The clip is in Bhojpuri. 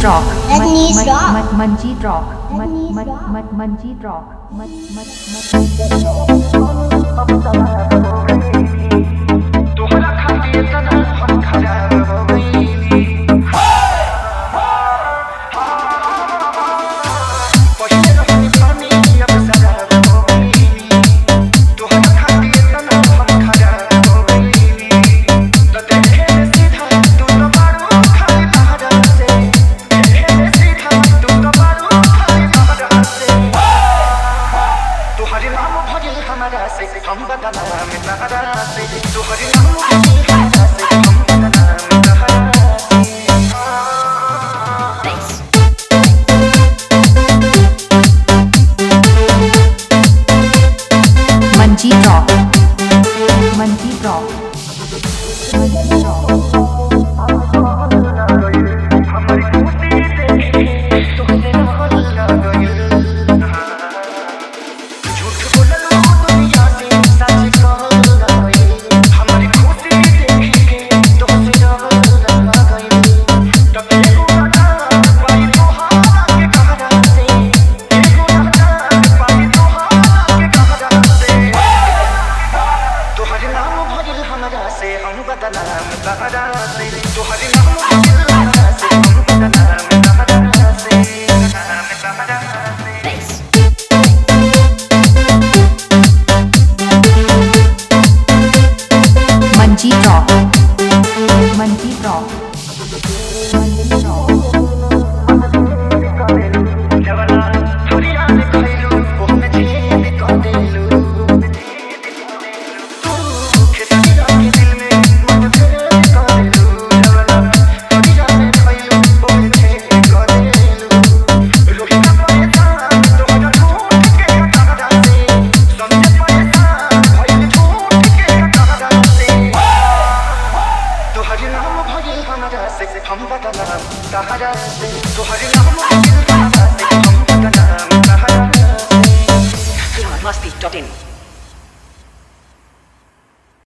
rock. Let me rock. Manjeet rock. Manjeet rock. Manjeet rock. तोहरा खातिर तना हम खराब हो गईली पहिले रहनी पानी अब शराब हो गईली तोहरा खातिर तना हम खराब हो गईली तो देखे सीधा तू तो मारू खाली बाहर से देखे सीधा तू तो मारू खाली बाहर से तोहरे नाम भजल हमारा से हम बदनाम में तहरा से तोहरे नाम भजल हमारा से हम बदनाम में तहरा से Manjeet rock. Manjeet rock. Manjeet rock. हमारी खुशी देखे तोहरे रहल ना गइल झूठ बोललो दुनिया से सच कहल ना गइल हमारी खुशी देखे तोहरे रहल ना गइल तब एगो ना पाई तोहार के कहरा से एगो ना पाई तोहार के कहरा से तोहरे नाम भजल हमरा से हम बदनाम तहरा से तोहरे नाम भजल हमरा से हम बदनाम तहरा से Manjeet rock. Manjeet rock. Manjeet rock. जवाना थोड़िया में खइलू ओह में छेद कर देलू तू खिसका के दिल में मन फेर कर देलू जवाना थोड़िया में खइलू ओह में छेद कर देलू रोही का पैसा तोहरा झूठ के कहरा से समझे पैसा भइल झूठ के कहरा से तोहरे नाम भजल हमरा से हम बदनाम तहरा से तोहरे नाम भजल हमरा से हम बदनाम तहरा से Masti.in